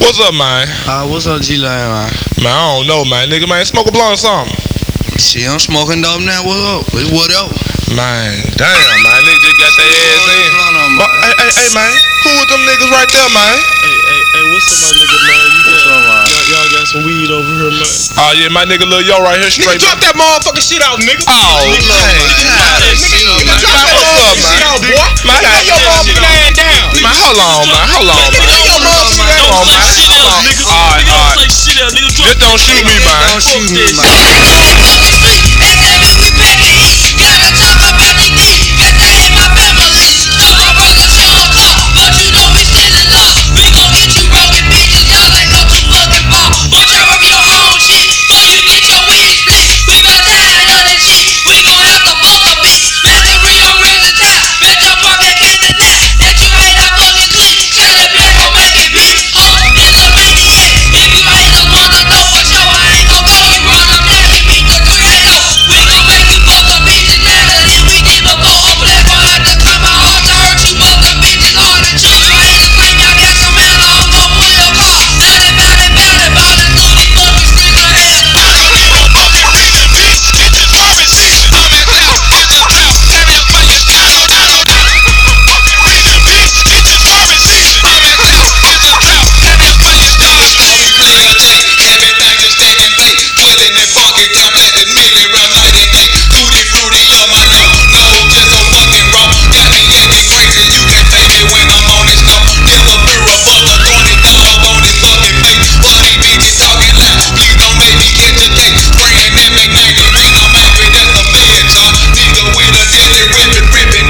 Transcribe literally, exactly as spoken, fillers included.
What's up, man? Uh, what's up, G-Lane, man? Man, I don't know, man. Nigga, man, smoke a blunt or something. Shit, I'm smoking dope now. What up? What up? Man, damn, man. Nigga just got their ass in. But, hey, hey, hey, man. Who with them niggas right there, man? Hey, hey, hey, what's up, my nigga, man? You got, y'all, y'all got some weed over here, man. Oh, yeah, my nigga Lil Yo right here straight. Nigga, drop that motherfucking shit out, nigga. Oh, man. Nigga, nigga, drop that motherfucking shit out, boy. Man, Lay your motherfucking ass down. Man, hold on, man. Hold on, man. Lay your motherfucking ass Hold on, man. Shit Hold out, on. nigga. All right, all right. Shit out, nigga. Just don't shoot me, man. Don't shoot me, man.